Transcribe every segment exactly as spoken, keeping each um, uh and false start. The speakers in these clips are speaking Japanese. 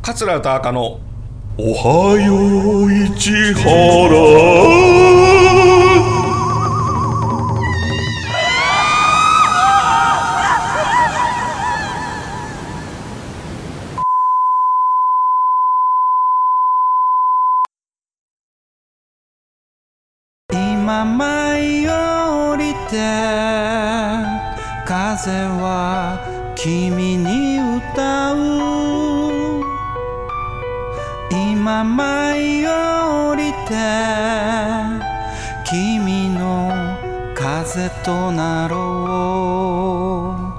桂歌赤のおはよう市原。 今舞い降りて風は君に歌う。今舞い降りて君の風となろう。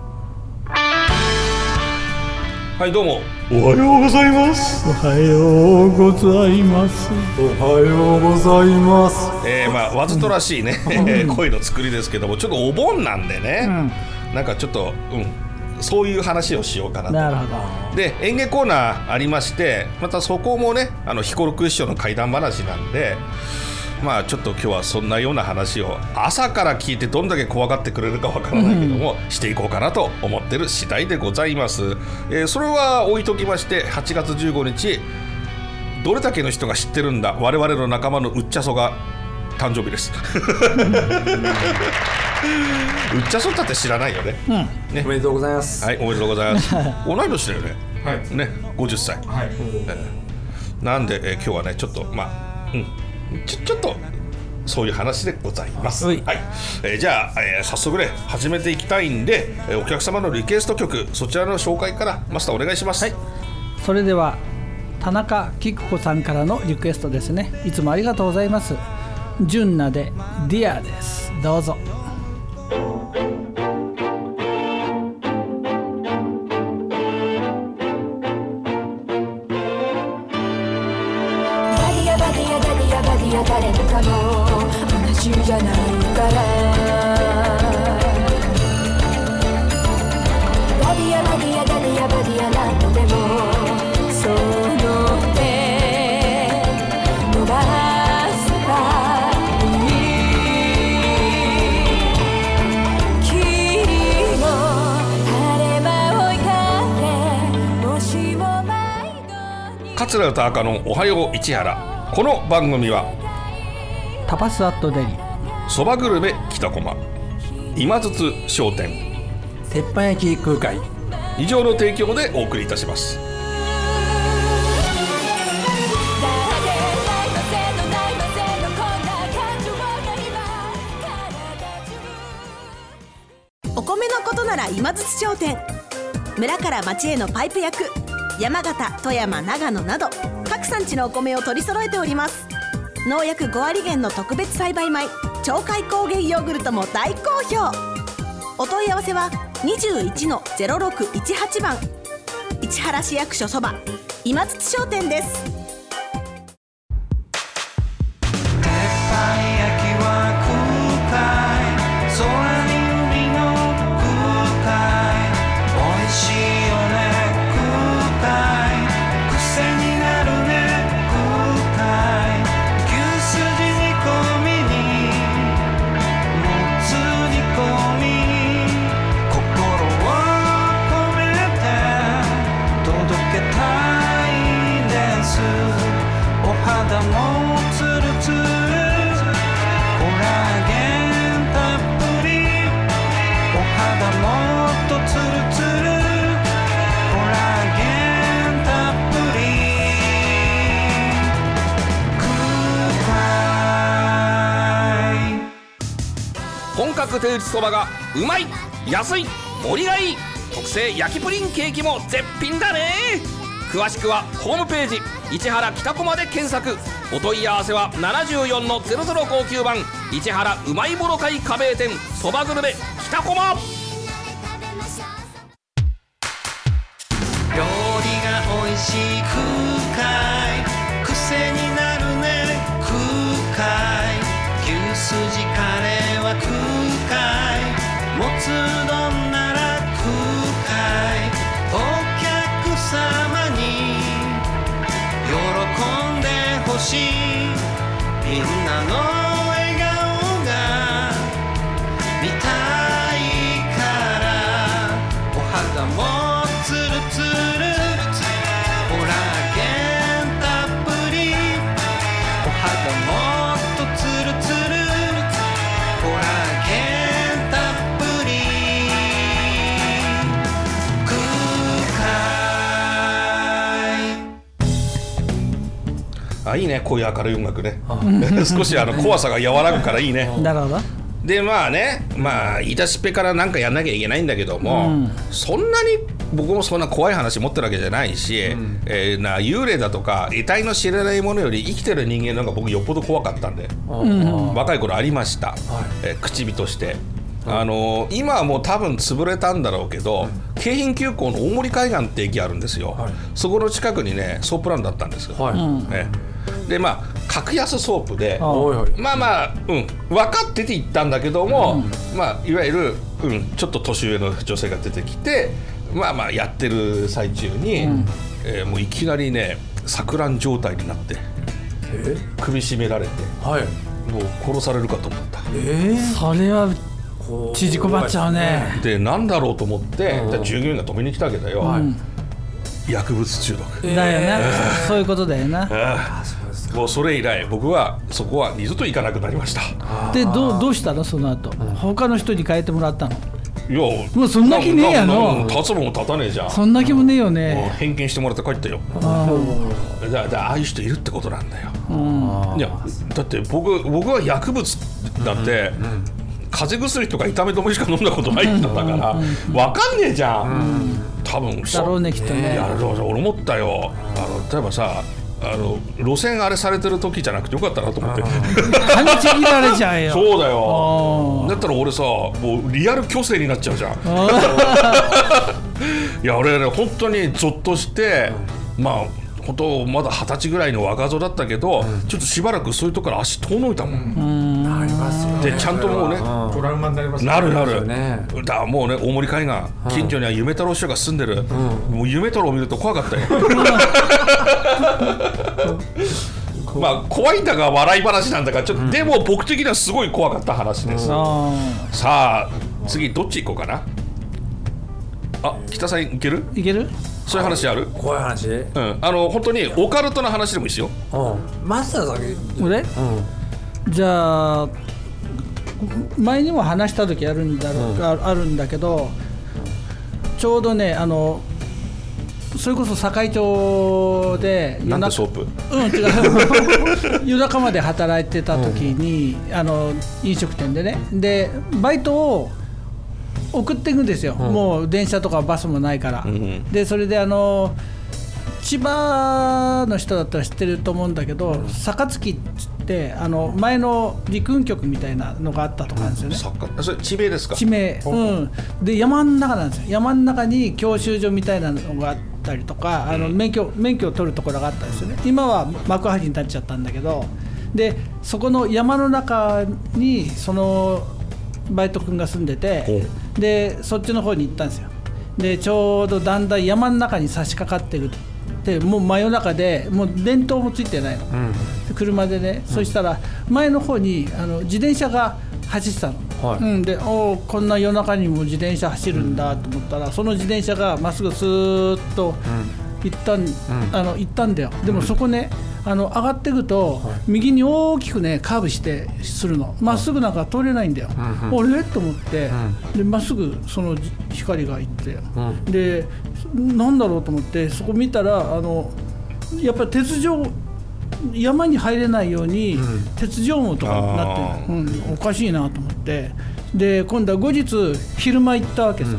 はいどうもおはようございます。 おはようございます。 おはようございます。 えー、まあわざとらしいね、うん、声の作りですけども、ちょっとお盆なんでね、うん、なんかちょっと、うん、そういう話をしようかなと。 なるほど。 で演芸コーナーありまして、またそこもねあの彦六師匠の怪談話なんで、まあちょっと今日はそんなような話を朝から聞いてどんだけ怖がってくれるかわからないけども、うん、していこうかなと思ってる次第でございます。えー、それは置いときまして、はちがつじゅうごにちどれだけの人が知ってるんだ、我々の仲間のうっちゃそが誕生日です。うっちゃそったって知らないよね。うん、ね、 おめでとうございます。 はい、おめでとうございます。同い年だよね。 はい。 ね、ごじゅっさい。はい。えー、なんで、えー、今日はねちょっとまあ、うん、ちょちょっとそういう話でございます。はい。はい、えー、じゃあ、えー、早速ね始めていきたいんで、えー、お客様のリクエスト曲そちらの紹介からマスターお願いします。はい。 それでは田中貴子さんからのリクエストですね。いつもありがとうございます。純奈でディアです。どうぞ。 誰もかも同じじゃないからバディアバディアダディアバディア何度でもその手伸ばせばいい。霧の晴れ間を追いかけもしも迷子に。 桂歌赤のおはよう市原。この番組はタパスアットデリ、 そばグルメ北駒、今津津商店、 鉄板焼き空海以上の提供でお送りいたします。 お米のことなら今津津商店。村から町へのパイプ役、山形、富山、長野など各産地のお米を取り揃えております。農薬ごわりげんの特別栽培米鳥海高原ヨーグルトも大好評。お問い合わせは にじゅういちのゼロろくいちはち 番、市原市役所そば今津津商店です。 本格手打ちそばがうまい、安い、盛りがいい、特製焼きプリンケーキも絶品だね。詳しくはホームページ市原北駒で検索。お問い合わせはななじゅうよんのゼロゼロごきゅう番、市原うまいもの会加盟店そばグルメ北駒。 料理が美味しい空海、癖になるね空海、牛すじカレーは空海、もつ丼なら空海、お客様に喜んでほしい、みんなの笑顔が見たいから、お肌もツルツル、ほらあ、いいね、こういう明るい音楽ね少しあの怖さが和らぐからいいねなるほど。 でまあね、まあ言い出しっぺからなんかやんなきゃいけないんだけども、うん、そんなに僕もそんな怖い話持ってるわけじゃないし、うんえー、な幽霊だとか得体の知れないものより生きてる人間の方が僕よっぽど怖かったんで、うん、若い頃ありました、はいえー、口火として、うんあのー、今はもう多分潰れたんだろうけど、うん、京浜急行の大森海岸って駅あるんですよ、はい、そこの近くにねソープランドだったんですよ、はいね、でまあ格安ソープで、はい、まあまあ、うん、分かってて行ったんだけども、うんまあ、いわゆる、うん、ちょっと年上の女性が出てきてまあまあやってる最中に、うんえー、もういきなりね錯乱状態になって首絞められて、はい、もう殺されるかと思った、 えー、それは縮こまっちゃうね。 でなんだろうと思って、うん、従業員が止めに来たわけだよ、うん、薬物中毒だよな、えー、そういうことだよな、えーもうそれ以来僕はそこは二度と行かなくなりました。 で ど, どうしたのその後、うん、他の人に変えてもらったの？ いやもうそんな気ねえやの。 立つもん立たねえじゃん。 そんな気もねえよね。 もう返金してもらって帰ったよ。あだだああいう人いるってことなんだよ。いやだって僕僕は薬物だって、うんうん、風邪薬とか痛め止めしか飲んだことない人だから、うん、分かんねえじゃん、うん、多分だろうねきっとね。 いや俺思ったよ。あの例えばさあの路線あれされてる時じゃなくてよかったなと思って噛みちぎられちゃうよ。 そうだよ。だったら俺さもうリアル虚勢になっちゃうじゃんいや俺ね本当にゾッとして、うん、まあ本当まだ二十歳ぐらいの若造だったけど、うん、ちょっとしばらくそういうとこから足遠のいたもん、うん、 なりますよね。 でちゃんともうねトラウマになりますね。なるなる、ね、だからもうね大森海岸近所には夢太郎師匠が住んでる、うん、もう夢太郎を見ると怖かったよまあ怖いんだか笑い話なんだかちょっと、うん、でも僕的にはすごい怖かった話です、うん、さあ次どっち行こうかな。あ北さんいけるいけるそういう話ある？ 怖い話、 うん、あの本当にオカルトな話でもいいですよ。 うん、マスターだけ俺、うん、じゃあ前にも話した時あるんだろう、うん、あるんだけどちょうどねあのそれこそ堺町でなんでソープうん違う夜中まで働いてた時に、うん、あの飲食店でねでバイトを送っていくんですよ、うん、もう電車とかバスもないから、うん、でそれであの千葉の人だったら知ってると思うんだけど、うん、坂月ってあの前の陸運局みたいなのがあったとかなんですよね、 うん、それ地名ですか？ 地名、うん、で山の中なんですよ。山の中に教習所みたいなのがあったりとか、うん、あの免許、免許を取るところがあったんですよね。今は幕張に立っちゃったんだけどでそこの山の中にそのバイト君が住んでてでそっちの方に行ったんですよ。でちょうどだんだん山の中に差し掛かってるってもう真夜中でもう電灯もついてないの、うん、車でね、うん、そしたら前の方にあの自転車が走ってたの、はいうん、でおこんな夜中にも自転車走るんだと思ったら、うん、その自転車がまっすぐスーッと行ったん、うん、あの行ったんだよ。でもそこねあの上がっていくと、はい、右に大きくねカーブしてするのまっすぐなんか通れないんだよ、うんうん、俺と思ってでまっすぐその光が行って、うん、でなんだろうと思ってそこ見たらあのやっぱり鉄条山に入れないように、うん、鉄条網とかになってる、うん、おかしいなと思ってで今度は後日昼間行ったわけさ、うん、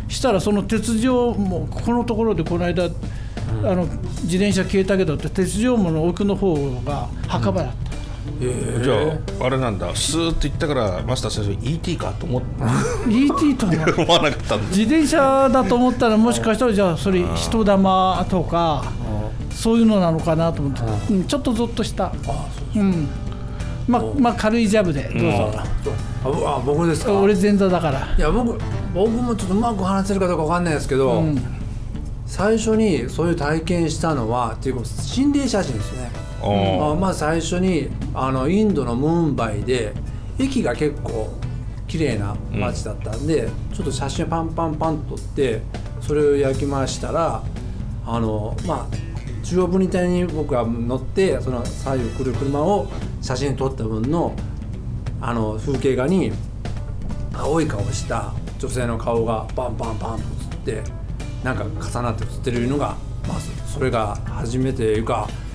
したらその鉄条網ここのところでこの間あの自転車消えたけどって鉄条網の奥の方が墓場だった、 うんえー、じゃああれなんだスーッと行ったからマスター先生 イーティー かと思ってイーティー と思わなかったんだ。 自転車だと思ったらもしかしたらじゃあそれ人玉とかそういうのなのかなと思って、うん、ちょっとゾッとした。あそううんままあ軽いジャブでどうぞ。 あ僕ですか？ 俺前座だから。 いや僕僕もちょっとうまく話せるかどうか分かんないですけど、うん、最初にそういう体験したのはっていうか心霊写真ですね。あまあ最初にあのインドのムーンバイで駅が結構綺麗な街だったんで、うん、ちょっと写真をパンパンパンと撮ってそれを焼きましたらあのまあ中央分離帯に僕が乗ってその左右来る車を写真撮った分のあの風景画に青い顔した女性の顔がパンパンパンと写ってなんか重なって写ってるのがまずそれが初めていうか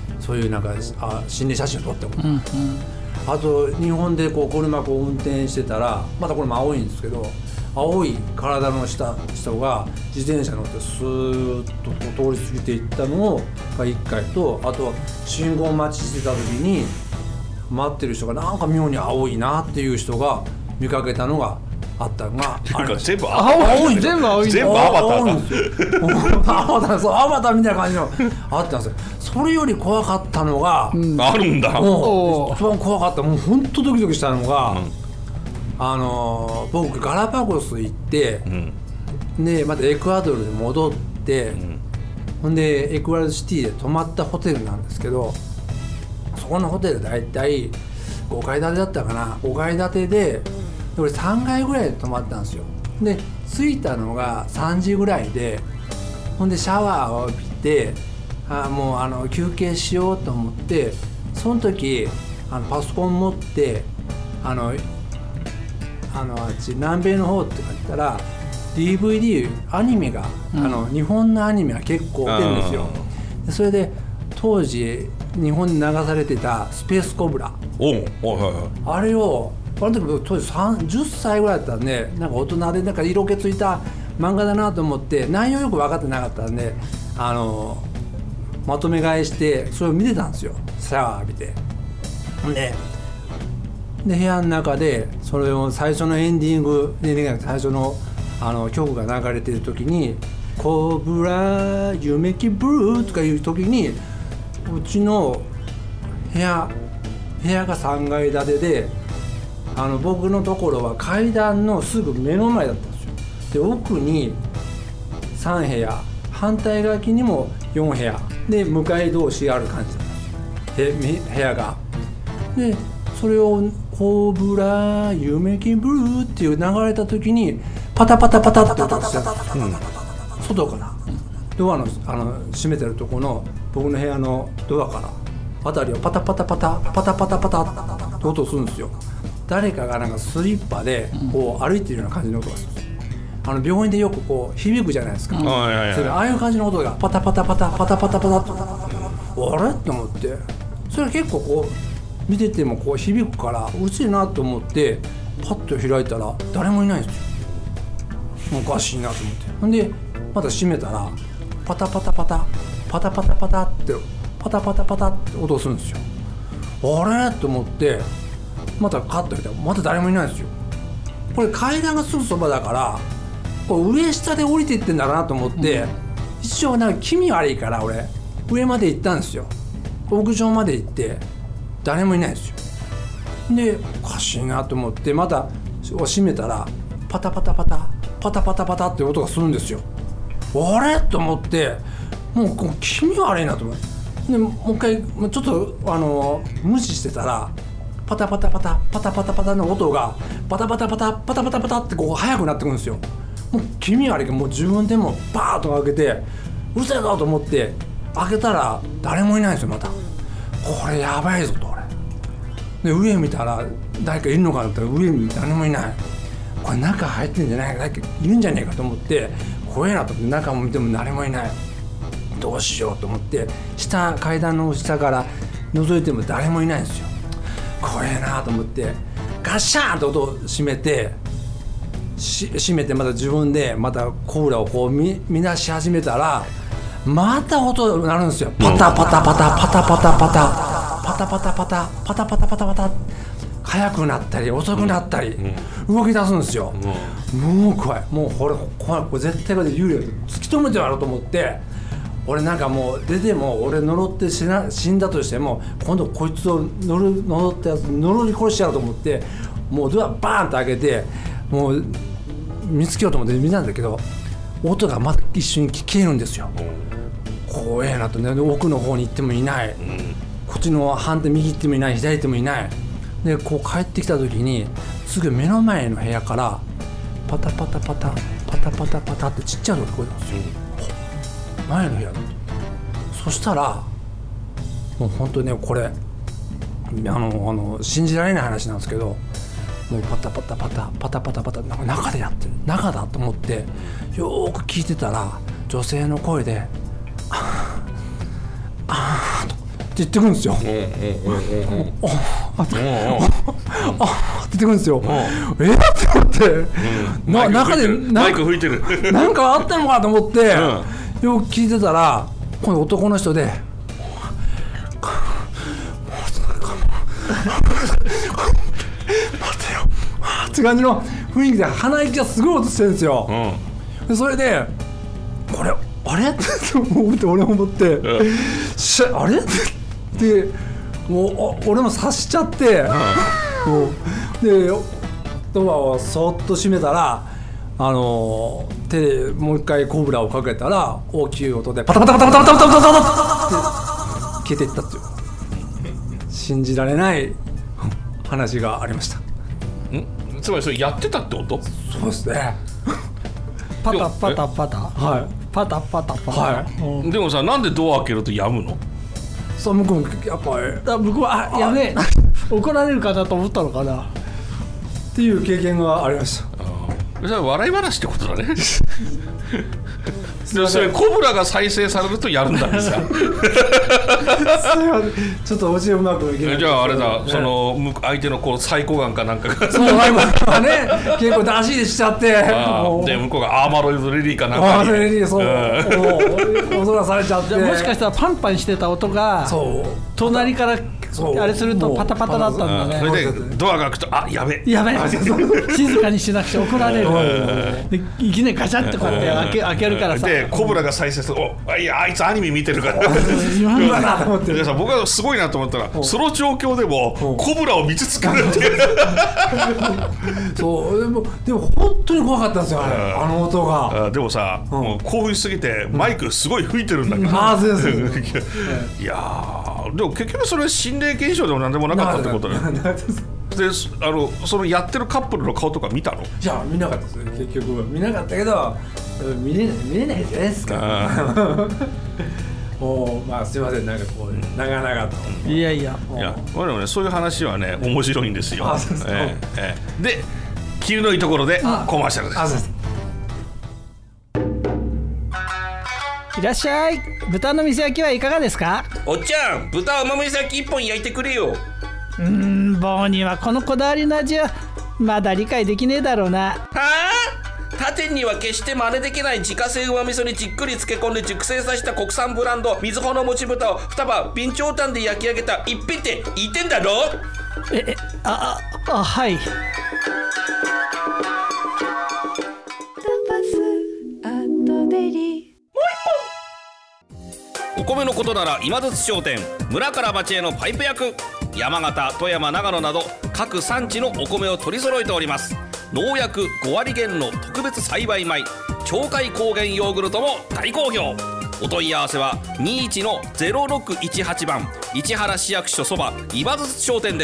そういうなんかあ心霊写真を撮っても、 うんうん、 あと日本でこう車こう運転してたらまたこれも青いんですけど、青い体の下人が自転車乗ってスーッとこう通り過ぎていったのがいっかいと、あとは信号待ちしてた時に待ってる人がなんか妙に青いなっていう人が見かけたのがあったのがなんか全部青い、全部青いんだ。 全部アバターだ。 アバター、そうアバターみたいな感じのあったんですよ。それより怖かったのが、 うん、あるんだ。 もう一番怖かった、もう本当ドキドキしたのが、うん、あのー、僕ガラパゴス行って、うん、でまたエクアドルに戻って、うん、ほんでエクアドルシティで泊まったホテルなんですけど、そこのホテルだいたいごかい建てだったかな、ごかい建てで俺さんがいぐらいで泊まったんですよ。で着いたのがさんじぐらいで、ほんでシャワーを浴びて、あもうあの休憩しようと思って、その時あのパソコン持ってあのあのあっち南米の方って言ったら ディーブイディー アニメが、うん、あの日本のアニメは結構出るんですよ。でそれで当時日本に流されてたスペースコブラ、 おうおうはいはい、 あれをあの時僕当時じゅっさいぐらいだったんで、なんか大人でなんか色気ついた漫画だなと思って内容よく分かってなかったんで、あのまとめ買いしてそれを見てたんですよ、シャワー浴びて。でで部屋の中でそれを最初のエンディングで最初のあの曲が流れてる時に「コブラ夢きブルー」とかいう時に、うちの部屋部屋がさんがい建てで、あの僕のところは階段のすぐ目の前だったんですよ。で奥にさんへや、反対側にもよんへやで向かい同士ある感じだったんですよ、部屋が。でそれを「コブラ夢きブルー」っていう流れた時にパタパタパタって音がしてたんですよ、うん、外からドアの、あの閉めてるとこの僕の部屋のドアからあたりをパタパタパタパタパタパタって音するんですよ。誰かがなんかスリッパでこう歩いてるような感じの音がするんですよ。あの病院でよくこう響くじゃないですか、うん、それああいう感じの音がパタパタパタパタパタパタとあれって思って、それ結構こう見ててもこう響くからうるせえなと思ってパッと開いたら誰もいないんですよ。おかしいなと思って、ほんでまた閉めたらパタパタパタパタパタパタってパタパタパタって音するんですよ。あれと思ってまたカッと開いたらまた誰もいないんですよ。これ階段がすぐそばだからこう上下で降りていってんだろうなと思って、うん、一応なんか気味悪いから俺上まで行ったんですよ。屋上まで行って誰もいないんですよ。でおかしいなと思ってまた閉めたらパタパタパタパタパタパタって音がするんですよ。あれと思ってもうこう気味悪いなと思って、でもう一回ちょっとあの無視してたらパタパタパタパタパタパタの音がパタパタパタパタパタパタってこう速くなってくるんですよ。もう気味悪いからもう自分でもバーッと開けてうるせえぞと思って開けたら誰もいないんですよ。またこれやばいぞと俺で上見たら誰かいるのかなって上に誰もいない、これ中入ってんじゃないか誰かいるんじゃねえかと思って怖えなと思って中も見ても誰もいない、どうしようと思って下階段の下から覗いても誰もいないんですよ。怖えなと思ってガッシャーンと音を閉めてし閉めてまた自分でまたコーラをこう 見, 見出し始めたらまた音が鳴るんですよ。パタパタパタパタパタパタパタパタパタパタパタパタパタ速くなったり遅くなったり動き出すんですよ。もう怖い、もうこれ怖い、これ絶対これ幽霊突き止めてやろうと思って俺なんかもう出ても俺呪って死な死んだとしても今度こいつを呪呪ったやつ呪い殺してやろうと思ってもうドアバーンと開けてもう見つけようと思って見たんだけど音がまだ一瞬消えるんですよ。怖えなとね、奥の方に行ってもいない、こっちの反対右行ってもいない左行ってもいないでこう帰ってきた時にすぐ目の前の部屋からパタパタパタパタパタパタってちっちゃい音が聞こえたんですよ。前の部屋だと。そしたらもう本当にねこれあのあの信じられない話なんですけどもうパタパタパタパタパタパタなんか中でやってる中だと思ってよーく聞いてたら女性の声であーあーとっ言ってくるんですよ。あって言ってくるんですよ。えーって思って、な中でマイク吹いてる。 なんかあったのかと思って、よく聞いてたら、今度男の人で。待てよって感じの雰囲気で鼻息がすごい音してるんですよ、うん、でそれでこれあれって思って俺も思って、うん、しあれってもう俺も察しちゃって、うん、でドアをそっと閉めたらあの手でもう一回コブラをかけたら大きい音でパタパタパタパタパタパタパタパタって消えていったっていう信じられない話がありました。 んつまりそれやってたってこと？ そうですね。 パタパタパタ、 はい、 パタパタパタ、 はいうん、 でもさなんでドア開けるとやむの？ そう向こうもやっぱりだ向こうはあやべえ怒られるかなと思ったのかなっていう経験がありました。 それは笑い話ってことだね。それコブラが再生されるとやるんだねさ。 ちょっとおじうまくいけない。 じゃああれだ、その相手のこう最高眼かなんかがそう相手がね結構出しでしちゃってで向こうがアーマロイドレディかなんかにアーマロイドレディそう踊らされちゃって、 もしかしたらパンパンしてた音が隣からあれするとパタパタだったんだね。 それでドアが開くとあやべやべ静かにしなくちゃ怒られる。でいきなりガチャってこうやって開け開けるからさ。 でコブラが再生するおいやあいつアニメ見てるから今だと思ってでさ僕はすごいなと思ったらその状況でもコブラを見つつけるっていうそうでもでも本当に怖かったんですよあれあの音が。 あでもさ、うん、もう興奮しすぎてマイクすごい吹いてるんだけど、 うん、あそうですいやでも結局それは心霊現象でも何でもなかったってことだよであのそのやってるカップルの顔とか見たの？ いや見なかったです結局見なかったけど見れない見れないじゃないですか。もうまあすいませんなんかこう長々といやいやいやでもねそういう話はね面白いんですよ。 あそうですか、 えーえー、で気のいいところでコマーシャルです。 あそうです。 いらっしゃい。豚の店焼きはいかがですか？ おっちゃん豚甘め焼き一本焼いてくれよ。 うーん棒にはこのこだわりの味はまだ理解できねえだろうな。 はあ他店には決して真似できない自家製旨味噌にじっくり漬け込んで熟成させた国産ブランド瑞穂のもち豚を双葉備長炭で焼き上げた一品って言ってんだろ。 ええあああはい。 お米のことなら今津商店、村から町へのパイプ役、山形、富山、長野など各産地のお米を取り揃えております。農薬ご割減の特別栽培米鳥海高原ヨーグルトも大好評。お問い合わせはにじゅういちのゼロろくいちはちばん市原市役所そば今津商店です。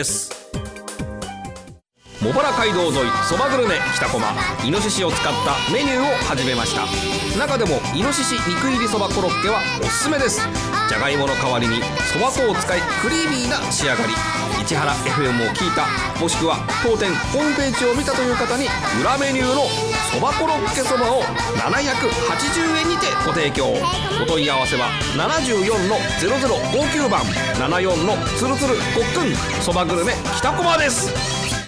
茂原街道沿いそばグルメ北駒、イノシシを使ったメニューを始めました。中でもイノシシ肉入りそばコロッケはおすすめです。じゃがいもの代わりにそば粉を使いクリーミーな仕上がり。市原 エフエム を聞いたもしくは当店ホームページを見たという方に裏メニューのそばコロッケそばをななひゃくはちじゅうえんにてご提供。お問い合わせはななじゅうよんのゼロゼロごきゅうばんななじゅうよんのつるつるごっくんそばグルメ北駒です。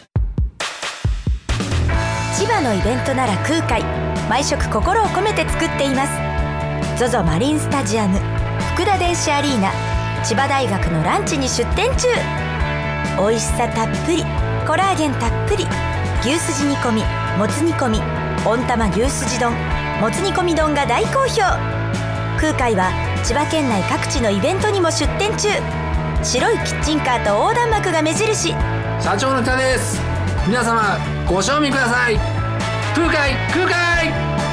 千葉のイベントなら空海、毎食心を込めて作っています。 ゾゾ マリンスタジアム、福田電子アリーナ、千葉大学のランチに出店中。美味しさたっぷり、コラーゲンたっぷり、牛すじ煮込み、もつ煮込み、温玉牛すじ丼、もつ煮込み丼が大好評。空海は千葉県内各地のイベントにも出店中。白いキッチンカーと横断幕が目印。 社長の北です。皆様ご賞味ください。空海空海。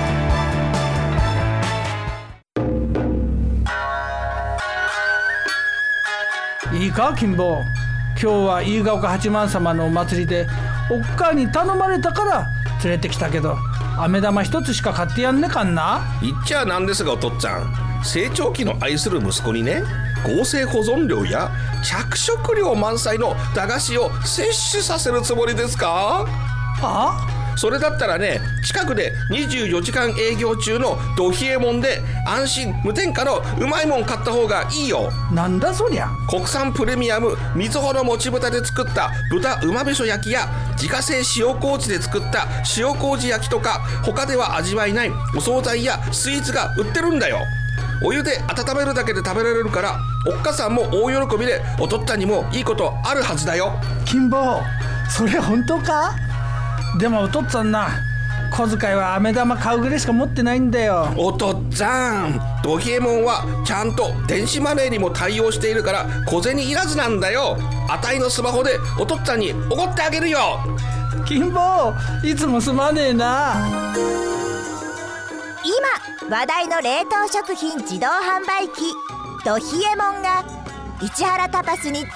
いいか金坊、今日は飯ヶ丘八幡様のお祭りでおっかあに頼まれたから連れてきたけど、飴玉一つしか買ってやんねかんな。 言っちゃなんですがお父っちゃん、成長期の愛する息子にね、合成保存料や着色料満載の駄菓子を摂取させるつもりですか？ あそれだったらね、近くでにじゅうよじかん営業中のド冷えもんで安心無添加のうまいもん買った方がいいよ。 なんだそりゃ。 国産プレミアムみずほのもち豚で作った豚うまべしょ焼きや自家製塩麹で作った塩麹焼きとか、他では味わえないお惣菜やスイーツが売ってるんだよ。お湯で温めるだけで食べられるから、おっかさんも大喜びで、おとっつぁんにもいいことあるはずだよ。 金坊、それ本当か？でもおとっつぁんな、小遣いは飴玉買うぐらいしか持ってないんだよ。 おとっつぁん、ド冷えもんはちゃんと電子マネーにも対応しているから小銭いらずなんだよ。あたいのスマホでおとっつぁんにおごってあげるよ。 金坊、いつもすまねえな。 今話題の冷凍食品自動販売機ド冷えもんが市原タパスについに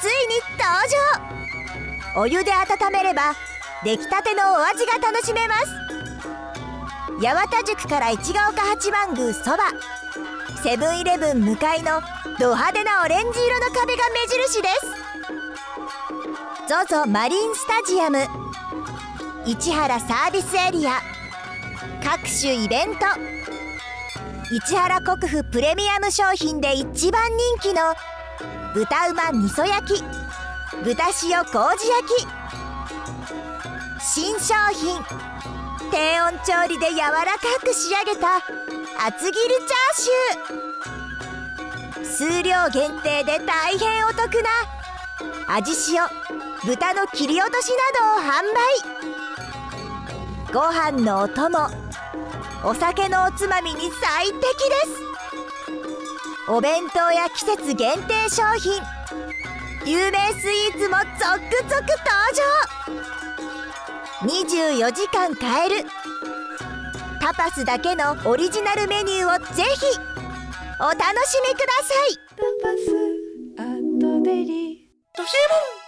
登場。お湯で温めれば出来たてのお味が楽しめます。八幡宿から市ヶ丘八幡宮そば、セブンイレブン向かいのド派手なオレンジ色の壁が目印です。 ゾゾ マリンスタジアム、市原サービスエリア、各種イベント、市原国府プレミアム商品で一番人気の豚うま味噌焼き、豚塩麹焼き、新商品低温調理で柔らかく仕上げた厚切りチャーシュー、数量限定で大変お得な味塩豚の切り落としなどを販売。ご飯のお供、お酒のおつまみに最適です。お弁当や季節限定商品、有名スイーツも続々登場。にじゅうよじかん買えるタパスだけのオリジナルメニューをぜひお楽しみください。 タパスアットデリドシ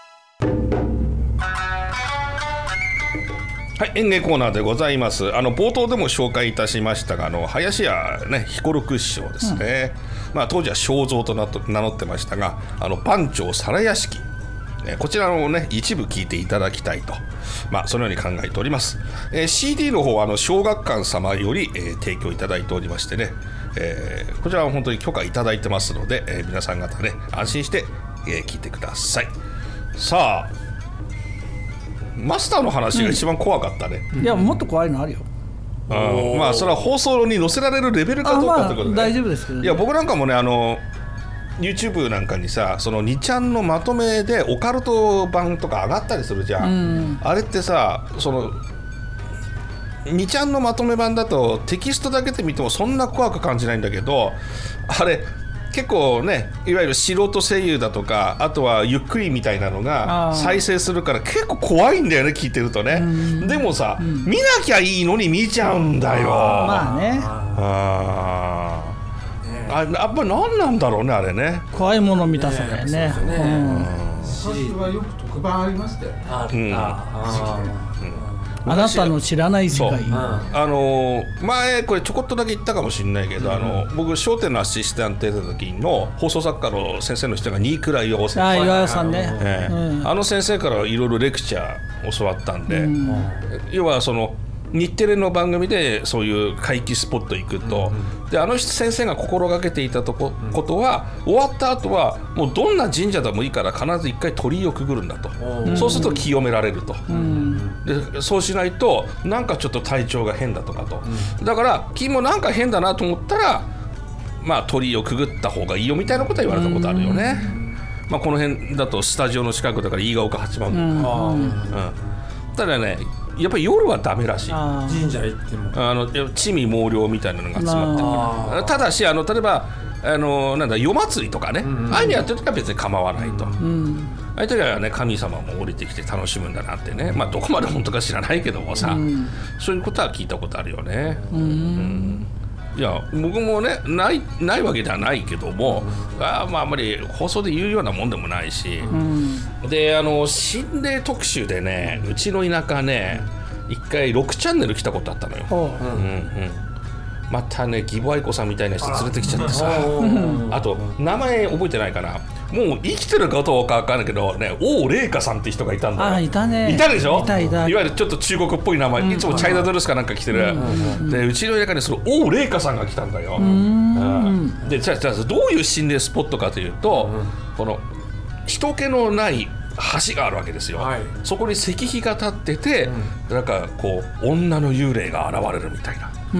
はい、演芸コーナーでございます。あの冒頭でも紹介いたしましたが、あの林家ね彦六師匠ですね、うん、まあ、当時は正蔵と名乗ってましたが、あの番長皿屋敷、えー、こちらのね一部聞いていただきたいと、まあ、そのように考えております。えー、シーディー の方はあの小学館様より、えー、提供いただいておりましてね、えー、こちらは本当に許可いただいてますので、えー、皆さん方ね安心して、えー、聞いてください。さあ、マスターの話が一番怖かったね、 うん、いやもっと怖いのあるよ。 あ、まあそれは放送に載せられるレベルかどうかってことで、ね、 まあ、大丈夫ですけど、ね、 いや僕なんかもね、あの YouTube なんかにさ、そのにちゃんのまとめでオカルト版とか上がったりするじゃん、うん、あれってさ、そのにちゃんのまとめ版だとテキストだけで見てもそんな怖く感じないんだけど、あれ結構ね、いわゆる素人声優だとか、あとはゆっくりみたいなのが再生するから結構怖いんだよね、聞いてるとね、うん、でもさ、うん、見なきゃいいのに見ちゃうんだよ。 まあね、 ああ、やっぱり何なんだろうね、あれね、 怖いもの見たさだよね。 昔はよく特番ありましたよね。あった、うん、 あなたの知らない世界、うん、 あのー、前これちょこっとだけ言ったかもしれないけど、うん、あの僕笑点のアシスタントやった時の放送作家の先生の人が新倉岩尾先生、 あ、岩尾さんね、 えーうん、あの先生からいろいろレクチャー教わったんで、うん、要はその日テレの番組でそういう怪奇スポット行くと、うん、であの先生が心がけていたとこ、うん、ことは終わった後はもうどんな神社でもいいから必ず一回鳥居をくぐるんだと、うん、そうすると清められると、うん、でそうしないとなんかちょっと体調が変だとかと、うん、だから君もなんか変だなと思ったら、まあ、鳥居をくぐった方がいいよみたいなことは言われたことあるよね、うん、まあ、この辺だとスタジオの近くだから飯ヶ丘八幡宮、うんうん、ただねやっぱり夜はダメらしい。 神社行ってもあの地味猛量みたいなのが集まってる。ただしあの例えばあのなんだ夜祭りとかね、うんうん、ああいうのやってる時は別に構わないと、うん、ああいう時はね神様も降りてきて楽しむんだなってね、まあどこまで本当か知らないけどもさ、うん、そういうことは聞いたことあるよね、うんうん、いや僕もねない、ないわけではないけども、うん、あ, まああんまり放送で言うようなもんでもないし、うん、であの心霊特集でねうちの田舎ね一回ろくチャンネル来たことあったのよ、うんうんうん、 またね義母愛子さんみたいな人連れてきちゃってさ、あと名前覚えてないかな、もう生きてるかどうかわかんないけどね、王麗華さんって人がいたんだよ。 あ、いたね。 いたでしょ。 いたいた。 いわゆるちょっと中国っぽい名前、うん、いつもチャイナドレスかなんか着てる、うん、でうちの中にその王麗華さんが来たんだよ。うん、でじゃあどういう心霊スポットかというと、うん、この人気のない橋があるわけですよ、はい、そこに石碑が立ってて、うん、なんかこう女の幽霊が現れるみたいな。うん、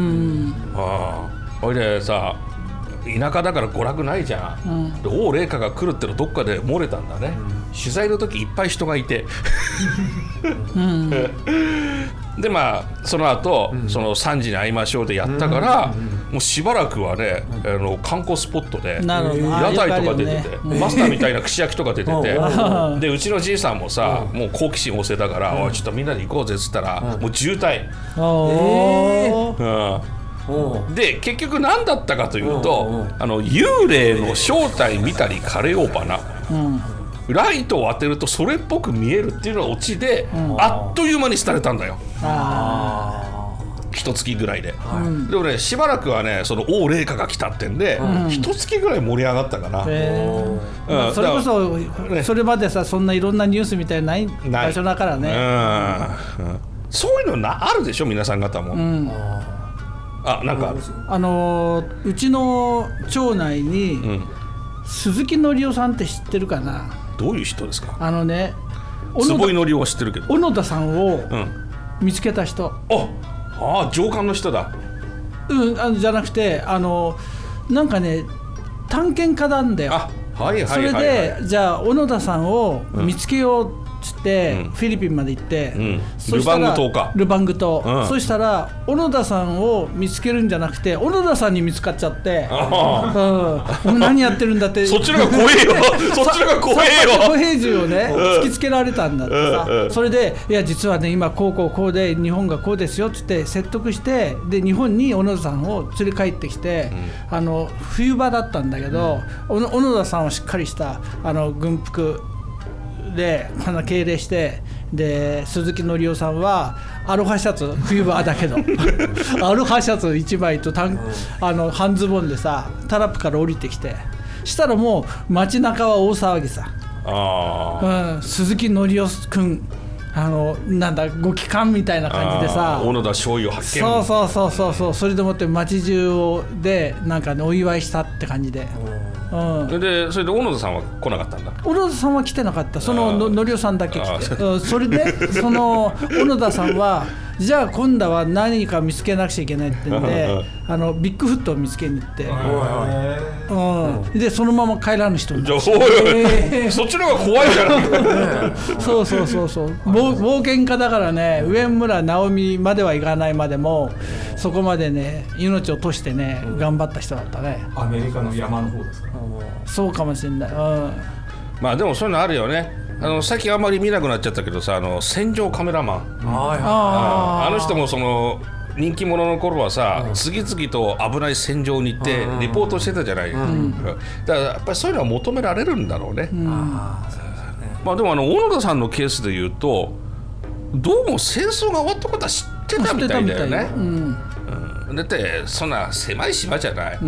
あそれでさ田舎だから娯楽ないじゃん、うん、で王麗華が来るってのどっかで漏れたんだね、うん、取材の時いっぱい人がいて、うん、でまあその後、うん、そのさんじに会いましょうでやったから、うん、もうしばらくはね、うん、あの観光スポットで屋台とか出てて、ね、マスターみたいな串焼きとか出てて、うん、でうちのじいさんもさ、うん、もう好奇心旺盛だから、うん、おいちょっとみんなで行こうぜっつったら、うん、もう渋滞、えーうんで結局何だったかというと、あの幽霊の正体見たりカレオパな、うん、ライトを当てるとそれっぽく見えるっていうのがオチで、うん、あっという間に廃れたんだよ。あ一月ぐらいで、はい、でもねしばらくはねその王麗華が来たってんで、うん、一月ぐらい盛り上がったかな、うんまあ、それこそ、ね、それまでさそんないろんなニュースみたいなない場所だからね、うんうん、そういうのなあるでしょ皆さん方も、うんあなんかあのー、うちの町内に、うん、鈴木のりおさんって知ってるかな。 どういう人ですか。 あのね坪井のりおは知ってるけど小野田さんを見つけた人、 うん、ああ上官の人だ、 うん、あのじゃなくてあのなんかね探検家なんだよ。 あ、はいはいはいはい、 それでじゃあ小野田さんを見つけようつって、うん、フィリピンまで行って、うん、そルバング島かルバング島、うん、そしたら小野田さんを見つけるんじゃなくて小野田さんに見つかっちゃって、うん、何やってるんだってそっちのが怖えよそっちのが怖えよ歩兵銃をね突きつけられたんだってさ、うん、それでいや実はね今こうこうこうで日本がこうですよっつって説得してで日本に小野田さんを連れ帰ってきて、うん、あの冬場だったんだけど、うん、小野田さんはしっかりしたあの軍服で敬礼してで鈴木のりおさんはアロハシャツ冬場だけどアロハシャツいちまいとたんあの半ズボンでさタラップから降りてきてしたらもう街中は大騒ぎさあ、うん、鈴木のりおくんあのなんだご帰還みたいな感じでさ小野田醤油を発見そうそうそうそうそうそれでもって街中をでなんかねお祝いしたって感じでうん、でそれで小野田さんは来なかったんだ。 小野田さんは来てなかった。そのののりおさんだけ来て、うん、それでその小野田さんはじゃあ今度は何か見つけなくちゃいけないって言うんであのビッグフットを見つけに行って、うん、でそのまま帰らぬ人になる。 じゃあおいおい、えー、そっちの方が怖いからそうそうそうそう冒, 冒険家だからね上村直美まではいかないまでもそこまでね命を賭してね頑張った人だったね。 アメリカの山の方ですか。 そうかもしれない、うん、 まあでもそういうのあるよね。あの最近あんまり見なくなっちゃったけどさあの戦場カメラマン あ, あ, あの人もその人気者の頃はさ、うん、次々と危ない戦場に行ってリポートしてたじゃない、うん、だからやっぱりそういうのは求められるんだろうね、うん、あそうですね。まあでもあの小野田さんのケースで言うとどうも戦争が終わったことは知ってたみたいだよね。だってそんな狭い島じゃない、うん、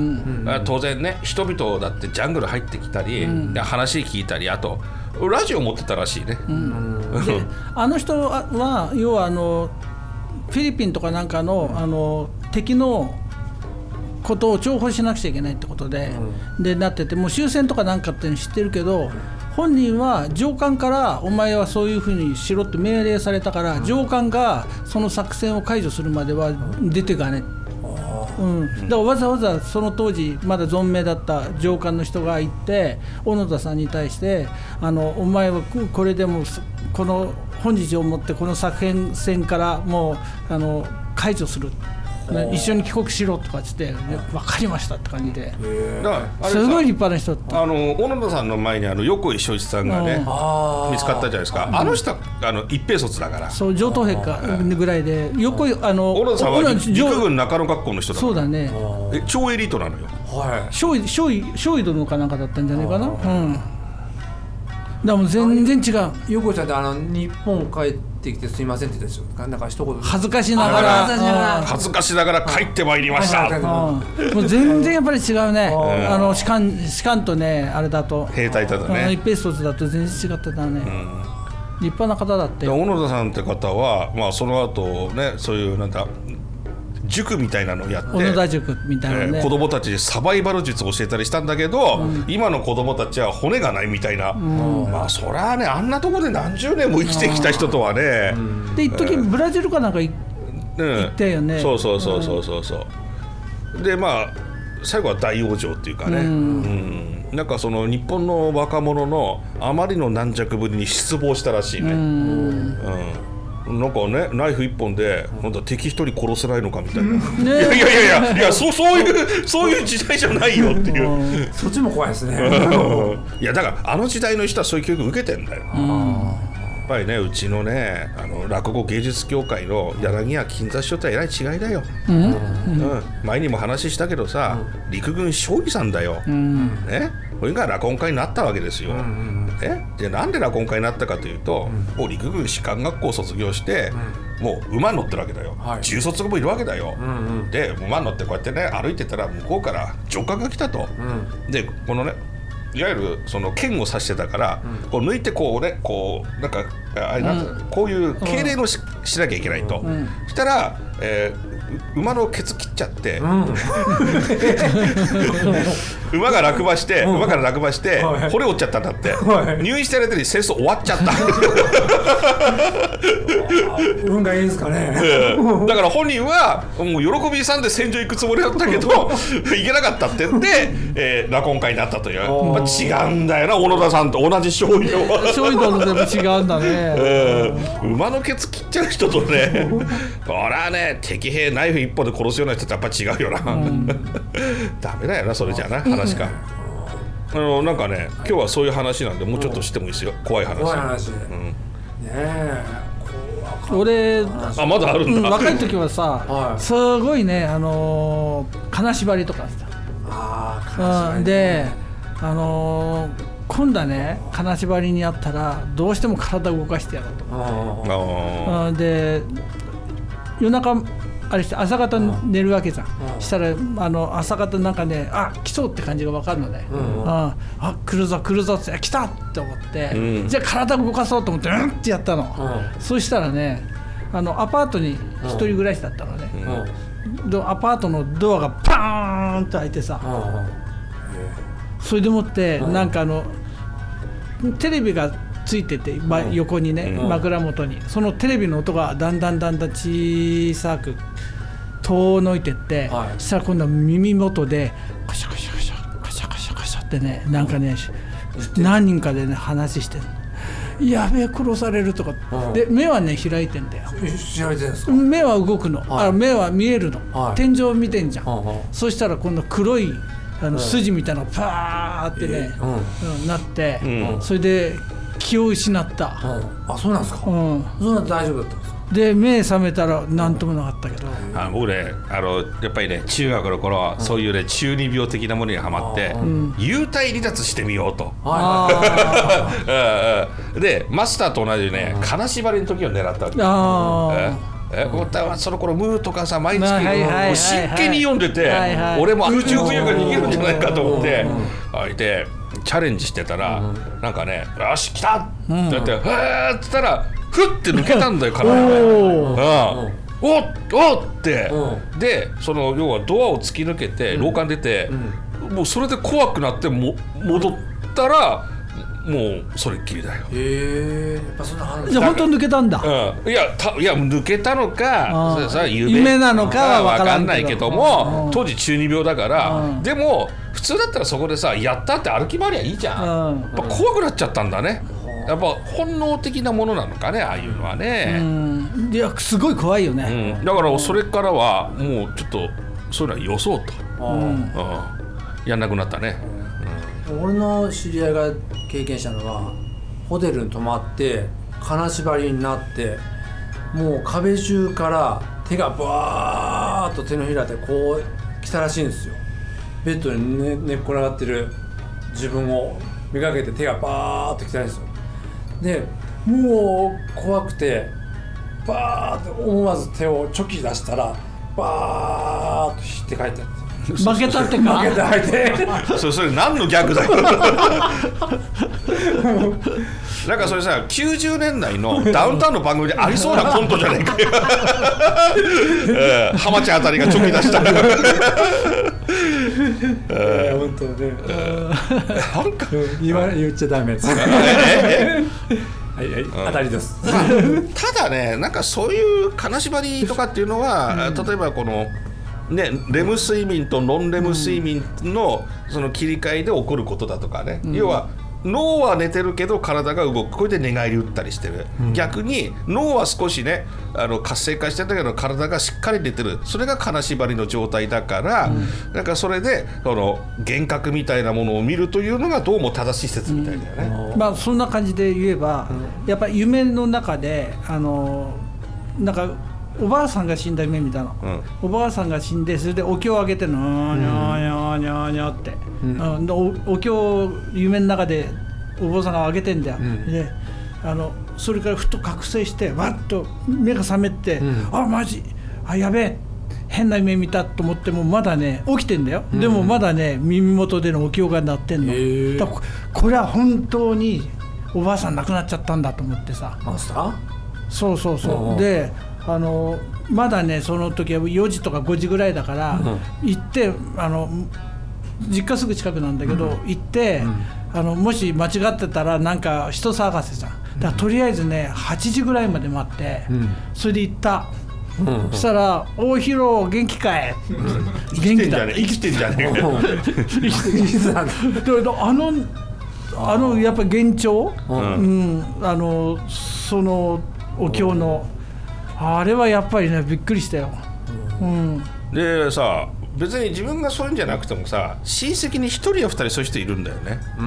当然ね人々だってジャングル入ってきたり、うん、話聞いたりあとラジオ持ってたらしいね、うん、 であの人は要はあのフィリピンとかなんか の, あの敵のことを情報しなくちゃいけないってことで、うん、でなっててもう終戦とかなんかって知ってるけど本人は上官からお前はそういうふうにしろって命令されたから上官がその作戦を解除するまでは出てかね、うん、だからわざわざその当時まだ存命だった上官の人が行って小野田さんに対してあのお前はこれでもこの本日をもってこの作戦からもうあの解除する一緒に帰国しろとかっつって、ね、分かりましたって感じで、だからすごい立派な人って。 あの小野田さんの前にあの横井正一さんがね見つかったじゃないですか。あの人はあの一兵卒だからそう上等兵かぐらいで横井あの小野田さんは陸軍中野学校の人だからそうだねえ超エリートなのよ。 はい少尉少尉少尉殿かなんかだったんじゃないかな、うん、 だもう全然違う。 横ちゃんってあの日本帰ってきてすいませんって言ったでしょ。なんか一言恥ずかしながら恥ずかしながら帰ってまいりました。 うん、もう全然やっぱり違うね。あの士官士官とねあれだと兵隊だとね。 一平一つだと全然違ってたね。うん、立派な方だって。 小野田さんって方はまあその後ねそういうなんだ。塾みたいなのをやって小野田塾みたいなね、 えー、子供たちにサバイバル術を教えたりしたんだけど、うん、今の子供たちは骨がないみたいな、うん、まあそりゃねあんなとこで何十年も生きてきた人とはね、 うん、で一時ブラジルかなんか行ったよね、 うん、そうそうそうそうそうそう、うん、でまあ最後は大往生っていうかね、うんうん、なんかその日本の若者のあまりの軟弱ぶりに失望したらしいね、うんうんなんかねナイフ一本でなんだ敵一人殺せないのかみたいな、ね、いやいやいやいやいやそうそういうそういう時代じゃないよっていうそっちも怖いですねいやだからあの時代の人はそういう教育受けてんだよ。やっぱりねうちのねあの落語芸術協会の柳家金座師匠とはえらい違いだよ、うんうん、前にも話したけどさ、うん、陸軍将棋さんだよ、うん、ねこれが落語家になったわけですよ、うんうんね、でなんで落語家になったかというと、うん、もう陸軍士官学校を卒業して、うん、もう馬に乗ってるわけだよ、はい、中卒もいるわけだよ、うんうん、で馬に乗ってこうやってね歩いてたら向こうから上官が来たと、うん、でこのねいわゆるその剣を刺してたから、うん、こう抜いてこうねこうなんかあれなんか、うん、こういう敬礼の し,、うん、しなきゃいけないと、うん、したら、えー、馬のケツ切っちゃって、うん、馬が落馬して、うん、馬から落馬して、はい、骨折っちゃったんだって、はい、入院してる間に戦争終わっちゃった運がいいんですかねだから本人はもう喜びさんで戦場行くつもりだったけど行けなかったって言って、えー、落語家になったという、まあ、違うんだよな小野田さんと同じ醤油は醤油とでも違うんだね、 えー、馬のケツ切っちゃう人とねこれはね敵兵ナイフ一本で殺すような人とやっぱ違うよな、うん、ダメだよなそれじゃな話か、うん、あのなんかね今日はそういう話なんでもうちょっとしてもいいですよ怖い話怖い話、うん、ねえ俺あまだあるんだ、 うん、若い時はさ、はい、すごいねあのー、金縛りとかさあ金縛り、 うん、であのー、今度はね金縛りにあったらどうしても体を動かしてやろうとか、うん、で夜中あれして朝方寝るわけじゃん、うん、したらあの朝方なんかねあ来そうって感じが分かるのね、うんうん、あ来るぞ来るぞって来たって思って、うん、じゃあ体を動かそうと思ってうんってやったの、うん、そうしたらねあのアパートに一人暮らしだったのね、うん、でアパートのドアがパーンと開いてさ、うん、それでもってなんかあのテレビがついてて、ま、横にね、うん、枕元にそのテレビの音がだんだんだんだん小さく遠のいてって、はい、そしたら今度は耳元でカシャカシャカシャカシャカシャカシャってねなんかね、うん、何人かでね話してるやべえ殺されるとか、うん、で目はね開いてんだよ開いてんですか目は動くの、はい、あ目は見えるの、はい、天井見てんじゃん、はい、そしたら今度黒いあの筋みたいなのがパーってね、うんうん、なって、うん、それで気を失った、 うん、あそうなんですか、うん、そうなん大丈夫だったんですかで目覚めたら何ともなかったけど、 うん、あ僕ねあのやっぱりね中学の頃は、うん、そういうね中二病的なものにはまって、うん、幽体離脱してみようと、あでマスターと同じね、うん、金縛りの時を狙ったわけです。あえうん、その頃ムーとかさ毎日、はいはいはいはい、真剣に読んでて、はいはい、俺も空中浮遊が逃げるんじゃないかと思って、あいてチャレンジしてたら、うん、なんかねよし来たってやって、うん、へーって言ったらふって抜けたんだよ体が、うん、おっおっって、うん、でその要はドアを突き抜けて廊下に出て、うん、もうそれで怖くなっても戻ったらもうそれっきりだよ。 へえ、やっぱそんな話。 じゃあ本当に抜けたんだ。 うん、いやたいや抜けたのか、それさ夢, 夢なのかは分からんないけども、当時中二病だから、でも普通だったらそこでさやったって歩き回りゃいいじゃん。やっぱ怖くなっちゃったんだね。やっぱ本能的なものなのかねああいうのはね。うん、 いやすごい怖いよね。 うん、だからそれからはもうちょっとそういうのはよそうと、うんうん、やんなくなったね。 俺の知り合いが経験したのはホテルに泊まって金縛りになってもう壁中から手がバーッと手のひらでこう来たらしいんですよ。ベッドに 寝, 寝っ転がってる自分をめがけて手がバーッときたんですよ。でもう怖くてバーッと思わず手をチョキ出したらバーッと引って帰ったって。 負けたってか負けたってそれそれ何のギャグだよなんかそれさきゅうじゅうねんだいのダウンタウンの番組でありそうなコントじゃないかよ、えー、浜ちゃんあたりがチョキ出したえー、本当ね、 なんか言わ言っちゃダメですはいはい、当たりです、 まあ、ただねなんかそういう金縛りとかっていうのは、うん、例えばこのね、レム睡眠とノンレム睡眠 の, その切り替えで起こることだとかね、うん、要は脳は寝てるけど体が動く、これで寝返り打ったりしてる、うん、逆に脳は少しねあの活性化してるんだけど体がしっかり寝てる、それが金縛りの状態だから、うん、なんかそれでその幻覚みたいなものを見るというのがどうも正しい説みたいだよね、 うん、まあそんな感じで言えば、うん、やっぱり夢の中であのなんかおばあさんが死んだ夢見たの、うん、おばあさんが死んでそれでお経をあげてるの、うん、にゃーにゃーにゃーにゃーって、うんうん、お, お経を夢の中でお坊さんがあげてんだよ、うん、であのそれからふと覚醒してわっと目が覚めて、うん、あマジあやべえ変な夢見たと思ってもまだね起きてんだよ、うん、でもまだね耳元でのお経が鳴ってんの、だからこれは本当におばあさん亡くなっちゃったんだと思ってさ。 マスター？ そうそうそう、であのまだねその時はよじとかごじぐらいだから、うん、行ってあの実家すぐ近くなんだけど、うん、行って、うん、あのもし間違ってたらなんか人騒がせじゃん、だからとりあえずねはちじぐらいまで待って、うん、それで行った、うん、そしたら「大広元気かい」うん、元気だ生きてんじゃねえか生きてんじゃねえかあのあのやっぱり幻聴、うんうん、あのそのお経のあれはやっぱりねびっくりしたよ、うん、 でさ別に自分がそういうんじゃなくてもさ親戚に一人や二人そういう人いるんだよね、うん、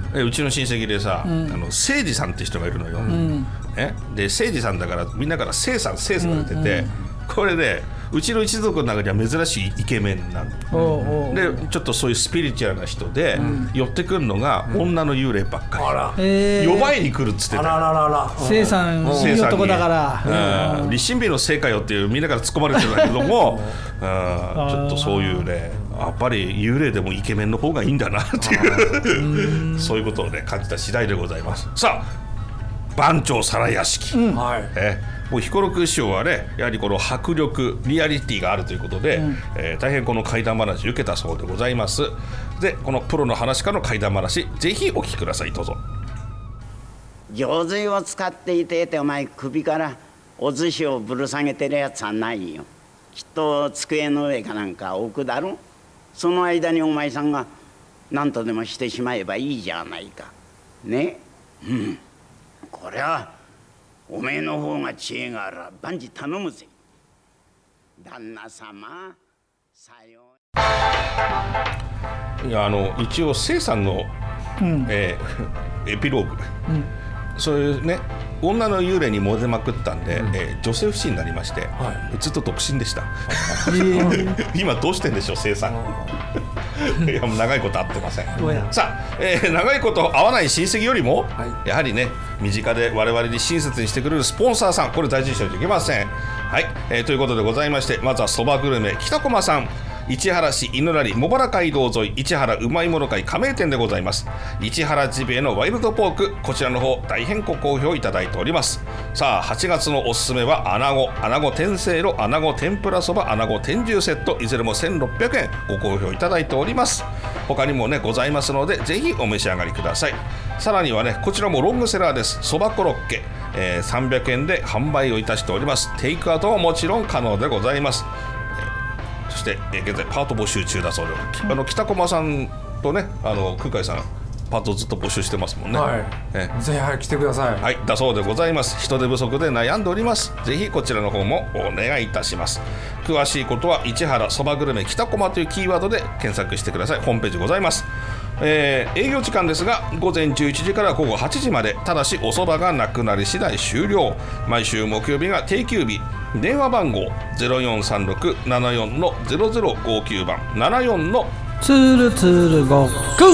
えうちの親戚でさ、うん、あの誠司さんって人がいるのよ、うん、えで誠司さんだからみんなから誠さん誠さんが出てて、うんうん、これでうちの一族の中では珍しいイケメンなの、うん、でちょっとそういうスピリチュアルな人で、うん、寄ってくるのが女の幽霊ばっかり、うん、呼ばいに来るっつってた、 あらららら聖さんいい男だから、 うん、立身弁の聖かよっていうみんなから突っ込まれてるんだけどもうん、ちょっとそういうねやっぱり幽霊でもイケメンの方がいいんだなっていうそういうことをね感じた次第でございます。さあ番町皿屋敷、うん、えもう彦六師匠はねやはりこの迫力リアリティがあるということで、うんえー、大変この怪談話受けたそうでございます。でこのプロの話家の怪談話ぜひお聞きください。どうぞ。 上水を使っていててお前首からお寿司をぶる下げてるやつはないよ。きっと机の上かなんか置くだろ。その間にお前さんが何とでもしてしまえばいいじゃないかね。うんこれはおめえの方が知恵がある。万事頼むぜ旦那様。さよういやあの一応聖さんの、うんえー、エピローグ、うんそういうね女の幽霊にモテまくったんで、うんえー、女性不信になりまして、はい、ずっと独身でした、今どうしてんでしょう聖さんいやもう長いこと会ってませんさあ、えー、長いこと会わない親戚よりも、はい、やはりね身近で我々に親切にしてくれるスポンサーさんこれ大事にしないといけませんはい、えー、ということでございましてまずはそばグルメ北駒さん市原市犬成茂原街道沿い市原うまいもの会加盟店でございます。市原ジビエのワイルドポークこちらの方大変ご好評いただいております。さあはちがつのおすすめはアナゴアナゴ天せいろアナゴ天ぷらそばアナゴ天重セットいずれもせんろっぴゃくえんご好評いただいております。他にもねございますのでぜひお召し上がりください。さらにはねこちらもロングセラーですそばコロッケ、えー、さんびゃくえんで販売をいたしております。テイクアウトももちろん可能でございます。そして、えー、現在パート募集中だそうで、あの北駒さんとねあの空海さんパートずっと募集してますもんね、 はいえぜひ早く来てください。 はいだそうでございます。人手不足で悩んでおります。ぜひこちらの方もお願いいたします。詳しいことは市原そばグルメ北駒というキーワードで検索してください。ホームページございます。えー、営業時間ですが午前じゅういちじから午後はちじまでただしおそばがなくなり次第終了。毎週木曜日が定休日。電話番号 ゼロよんさんろくななよんのゼロゼロごきゅう 番ななよんのツルツルごっくん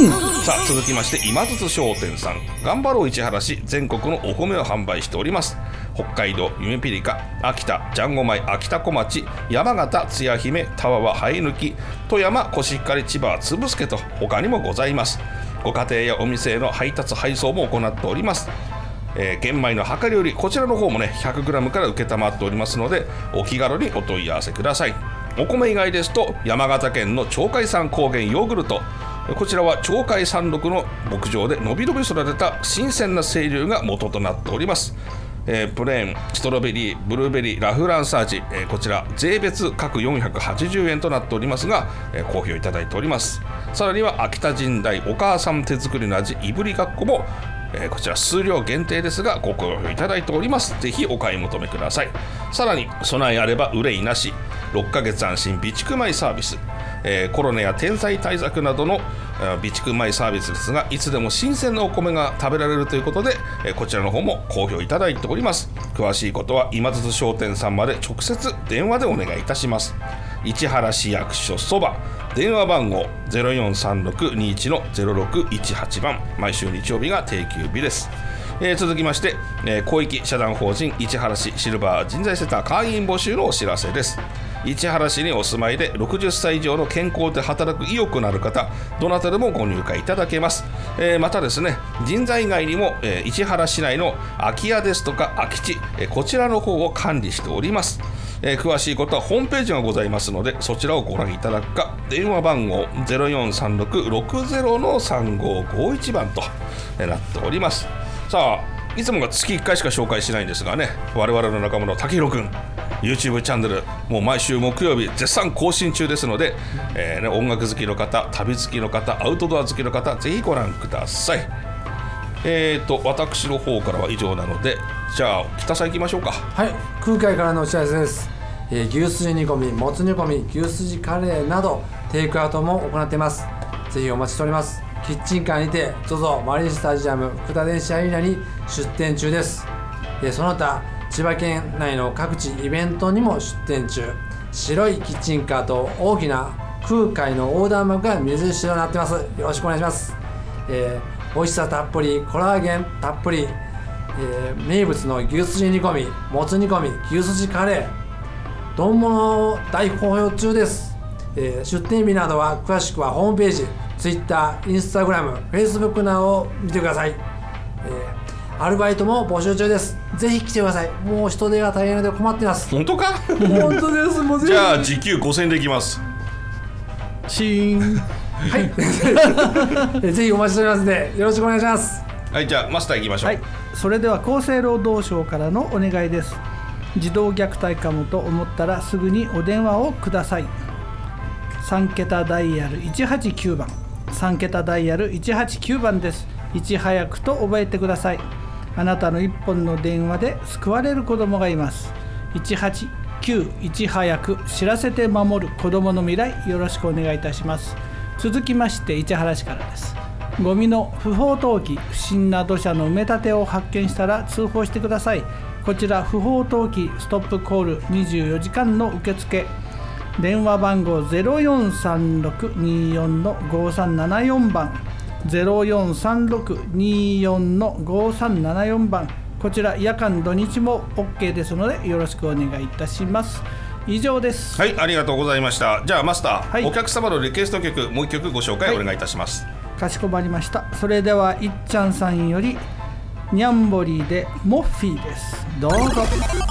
さあ続きまして今津商店さん、頑張ろう市原市、全国のお米を販売しております。北海道ゆめぴりか、秋田ジャンゴ米、秋田小町、山形つや姫、田和は生え抜き、富山コシヒカリ、千葉はつぶすけと他にもございます。ご家庭やお店への配達配送も行っております。えー、玄米の量り売り、こちらの方もね ひゃくグラム から受けたまっておりますので、お気軽にお問い合わせください。お米以外ですと山形県の鳥海山高原ヨーグルト、こちらは鳥海山麓の牧場でのびのび育てた新鮮な清流が元となっております。えー、プレーン、ストロベリー、ブルーベリー、ラフランサージ、えー、こちら税別各よんひゃくはちじゅうえんとなっておりますが、えー、好評いただいております。さらには秋田神代お母さん手作りの味いぶりがっこも、えー、こちら数量限定ですがご好評いただいております。ぜひお買い求めください。さらに備えあれば憂いなし、ろっかげつ安心備蓄米サービス、えー、コロナや天災対策などの備蓄米サービスですが、いつでも新鮮なお米が食べられるということで、えー、こちらの方も好評いただいております。詳しいことは今津商店さんまで直接電話でお願いいたします。市原市役所そば、電話番号 ゼロよんさんろくにいちのゼロろくいちはち 番、毎週日曜日が定休日です。えー、続きまして、えー、広域社団法人市原市シルバー人材センター会員募集のお知らせです。市原市にお住まいでろくじゅっさい以上の健康で働く意欲のある方、どなたでもご入会いただけます。えー、またですね、人材以外にも、えー、市原市内の空き家ですとか空き地、えー、こちらの方を管理しております。えー、詳しいことはホームページがございますので、そちらをご覧いただくか、電話番号 ゼロよんさんろくろくゼロのさんごごいち 番となっております。さあ、いつもが月いっかいしか紹介しないんですがね、我々の仲間の竹弘くん YouTube チャンネルもう毎週木曜日絶賛更新中ですので、えーね、音楽好きの方、旅好きの方、アウトドア好きの方、ぜひご覧ください。えーと私の方からは以上なので、じゃあ北さん行きましょうか。 はい、空海からのお知らせです。えー、牛すじ煮込み、もつ煮込み、牛すじカレーなどテイクアウトも行っています。ぜひお待ちしております。キッチンカーにて ゾゾ マリンスタジアム福田電子アリーナに出店中です。えー、その他千葉県内の各地イベントにも出店中。白いキッチンカーと大きな空海の横断幕が目印となってます。よろしくお願いします。えー、美味しさたっぷり、コラーゲンたっぷり、えー、名物の牛すじ煮込み、もつ煮込み、牛すじカレー、丼物大好評中です。えー、出店日などは詳しくはホームページ、Twitter、Instagram、Facebook などを見てください。えー、アルバイトも募集中です。ぜひ来てください。もう人手が大変なので困ってます。 本当か？ 本当です。もうぜひ。 じゃあ時給ごせんえんでいきます。 チーン。 はい。ぜひお待ちしておりますのでよろしくお願いします。 はい、じゃあマスター行きましょう。 はい、それでは厚生労働省からのお願いです。児童虐待かもと思ったらすぐにお電話をください。さんけたダイヤルいちはちきゅうばん、さんけたダイヤルいちはちきゅうばんです。いち早くと覚えてください。あなたのいっぽんの電話で救われる子どもがいます。いちはちきゅういち早く知らせて守る子どもの未来、よろしくお願いいたします。続きまして市原市からです。ゴミの不法投棄、不審な土砂の埋め立てを発見したら通報してください。こちら不法投棄ストップコールにじゅうよじかんの受付、電話番号 ゼロよんさんろくによんのごさんななよん 番、ゼロよんさんろくによんのごさんななよん 番、こちら夜間土日も OK ですのでよろしくお願いいたします。以上です。 はい、ありがとうございました。じゃあマスター、 はい、 お客様のリクエスト曲もう一曲ご紹介お願いいたします。 はい、かしこまりました。それではいっちゃんさんよりニャンボリーでモッフィーです。どうぞ。もしもし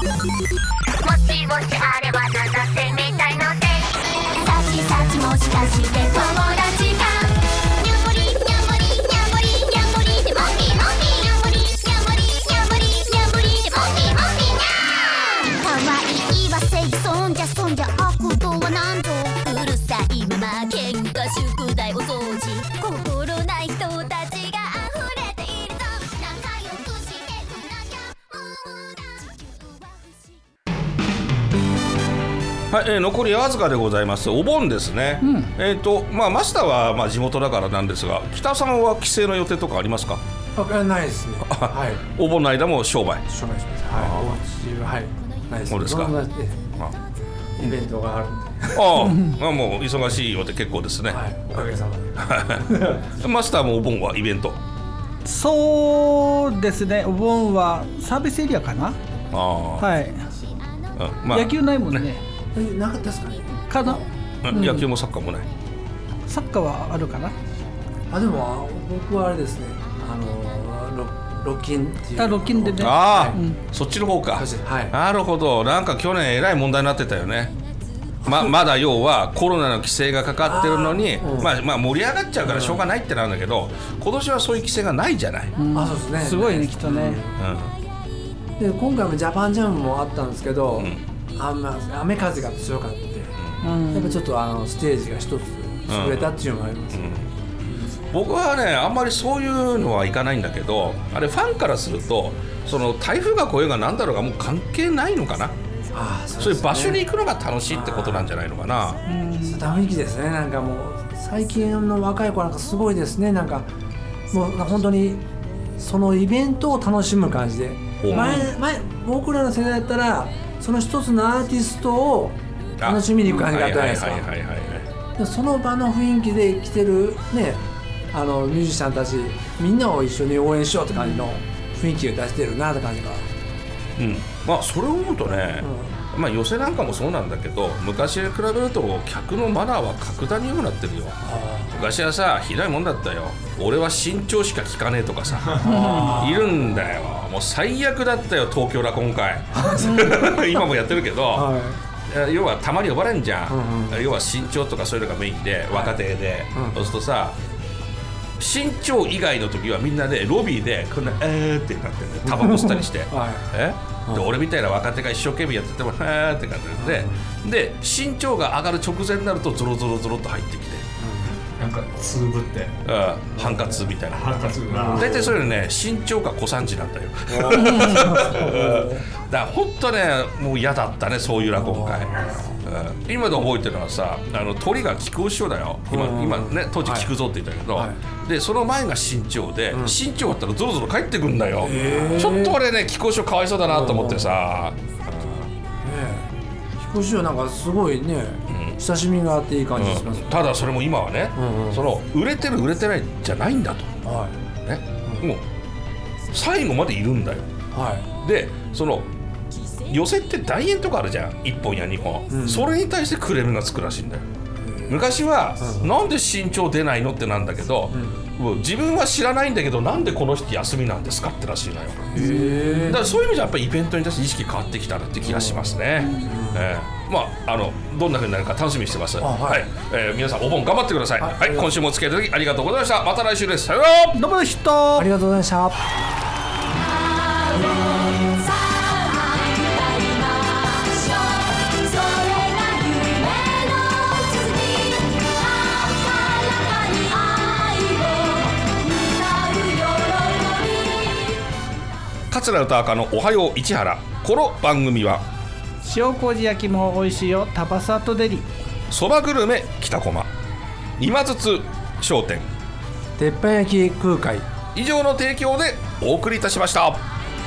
あればなんだってみたいので、さちさちもしかして友達か、ニャンボリーニャンボリーニャンボリーニャンボリーでモッフィーモッフィー、ニャンボリーニャンボリーニャンボリーニャンボリーでモッフィーモッフィーニャー。かわいいは正義、そんじゃそんじゃ悪とはなんと、うるさいまま喧嘩宿題お掃除、心ない人たちがはい、えー、残りわずかでございます。お盆ですね。うん、えっ、ー、とまあマスターはまあ地元だからなんですが、北さんは帰省の予定とかありますか？ ないですね。はい。 お盆の間も商売。 商売します。はい。お家ははい。ないです。 そうですか。 イベントがあるんで。 ああもう忙しいようで結構ですね、 はい、おかげさまでマスターもお盆はイベント？ そうですね、お盆はサービスエリアかな。 あ、 はい、うん、まあ、野球ないもんね。ねえ、なかったですかね。 かな、 うん、野球もサッカーもない。 サッカーはあるかな。 あ、でも僕はあれですね、あのロッキンっていう。 あ、ロッキンでね。 ああ、うん、そっちの方か。 はい。 なるほど。なんか去年えらい問題になってたよね。ま, まだ要はコロナの規制がかかってるのに、あ、うん、まあ、まあ盛り上がっちゃうからしょうがないってなんだけど、今年はそういう規制がないじゃない。 うん、あ、そうですね。すごいね、きっとね。 うん、で今回もジャパンジャムもあったんですけど、うん、あんま雨風が強かった、うん、やっぱちょっとあのステージが一つ潰れたっていうのもあります、ね。うんうん、 僕はねあんまりそういうのはいかないんだけど、あれファンからするとその台風が来ようがなんだろうがもう関係ないのかな。ああ、 そうですね、そういう場所に行くのが楽しいってことなんじゃないのかな。 うん、雰囲気ですね。なんかもう最近の若い子なんかすごいですね。なんかもう本当にそのイベントを楽しむ感じで、前前僕らの世代だったらその一つのアーティストを楽しみに行く感じがあったじゃないですか。その場の雰囲気で来てるね、あのミュージシャンたちみんなを一緒に応援しようって感じの雰囲気を出してるなって感じが。 うん、まあそれを思うとね、うん、まあ寄席なんかもそうなんだけど、昔に比べると客のマナーは格段に良くなってるよ。昔はさひどいもんだったよ。俺は身長しか聞かねえとかさいるんだよ。もう最悪だったよ東京落語会今もやってるけど、はい、要はたまに呼ばれんじゃん、うんうん、要は身長とかそういうのがメインで若手で、はい、そうするとさ身長以外の時はみんなでロビーでこんなえーってなってるんでタバコ吸ったりして、はい、えで俺みたいな若手が一生懸命やっててもえーって感じで、で身長が上がる直前になるとゾロゾロゾロっと入ってきて、 なんかつぶって、 うん、ハンカツみたいな。ハンカツ大体そういうのね身長が小さんじなんだよだからほんとねもう嫌だったねそういう落語会。うん、今で覚えてるのはさ、あの鳥が菊尾師匠だよ 今, 今ね当時菊蔵って言ったけど、はい、でその前が身長で、うん、身長あったらゾロゾロ帰ってくんだよ。ちょっと俺ね菊尾師匠かわいそうだなと思ってさ、 菊尾師匠なんかすごいね、うん、親しみがあっていい感じします、ね、 うん、ただそれも今はね、うんうん、その売れてる売れてないじゃないんだと、はいね、うん、もう最後までいるんだよ、はい、でその寄席って大演とかあるじゃん、いっぽんやにほん、うん、それに対してクレームがつくらしいんだよ。昔は、うん、なんで身長出ないのってなんだけど、うん、もう自分は知らないんだけどなんでこの人休みなんですかってらしいのよ。へだからそういう意味じゃやっぱりイベントに対して意識変わってきたなって気がしますね、うんえー、まああのどんな風になるか楽しみにしてます。はい、はいえー、皆さんお盆頑張ってください。はい、はい、今週もお付き合いいただきありがとうございました。また来週です。さよなら。 どうもでした。 ありがとうございました。 桂歌赤のおはよう市原。この番組は塩麹焼きも美味しいよタパスアットデリ、 そばグルメ北駒、今津商店、 鉄板焼き空海以上の提供でお送りいたしました。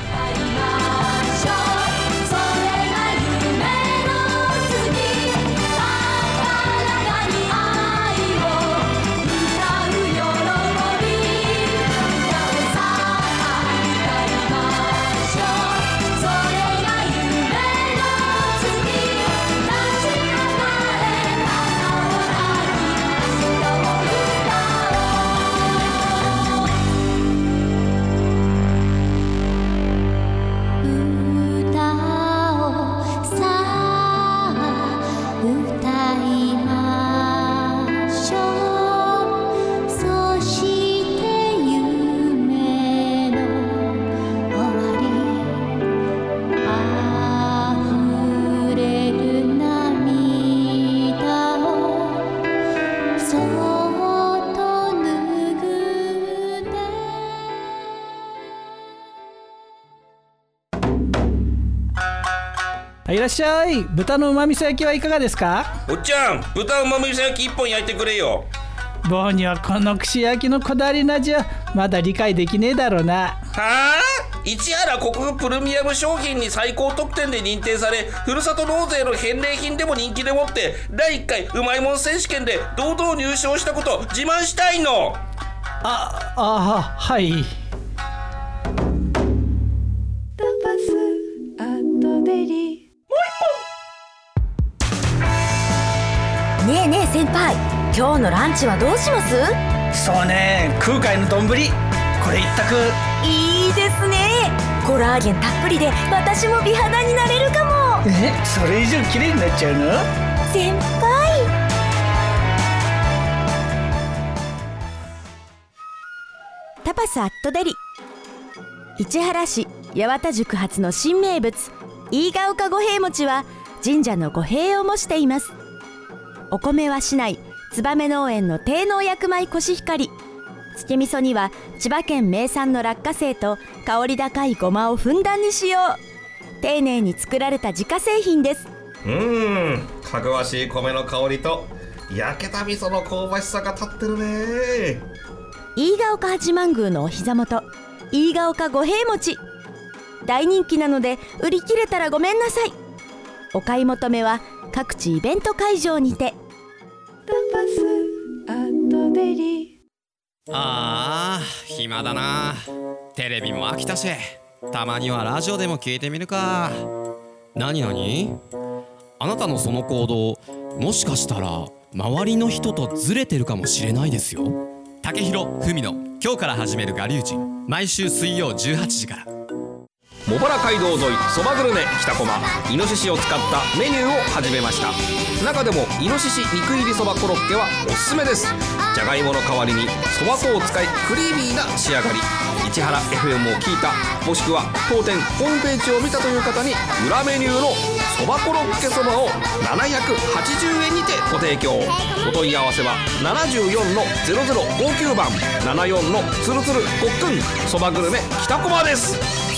いらっしゃい。豚のうまみそ焼きはいかがですか。 おっちゃん、豚うまみそ焼き一本焼いてくれよ。 坊にはこの串焼きのこだわりの味はまだ理解できねえだろうな。 はあ、 市原国府プレミアム商品に最高得点で認定され、ふるさと納税の返礼品でも人気でもって、だいいっかいうまいもん選手権で堂々入賞したこと自慢したいの。 ああはい。 タパスアットデリ。 ねえねえ先輩、今日のランチはどうします？ そうね、空海の丼、これ一択。 いいですね。コラーゲンたっぷりで私も美肌になれるかも。 え、それ以上綺麗になっちゃうの？ 先輩。タパスアットデリ。市原市八幡宿発の新名物飯ヶ丘五平餅は神社の五平を模しています。お米は市内燕農園の低農薬米コシヒカリ。つけ味噌には千葉県名産の落花生と香り高いごまをふんだんに使用。丁寧に作られた自家製品です。 うーん、かぐわしい米の香りと焼けた味噌の香ばしさが立ってるね。 飯ヶ丘八幡宮のお膝元、飯ヶ丘五平餅、大人気なので売り切れたらごめんなさい。お買い求めは各地イベント会場にて。 タパスアットデリ。 ああ、暇だな。テレビも飽きたし、たまにはラジオでも聞いてみるか。なになに？あなたのその行動、もしかしたら周りの人とずれてるかもしれないですよ。竹広文の今日から始める我流人、毎週水曜じゅうはちじから。 茂原街道沿いそばグルメ北駒、イノシシを使ったメニューを始めました。中でもイノシシ肉入りそばコロッケはおすすめです。じゃがいもの代わりにそば粉を使いクリーミーな仕上がり。市原 エフエム を聞いた、もしくは当店ホームページを見たという方に裏メニューのそばコロッケそばをななひゃくはちじゅうえんにてご提供。お問い合わせはななよんのゼロゼロごきゅうばんななよんのつるつるごっくんそばグルメ北駒です。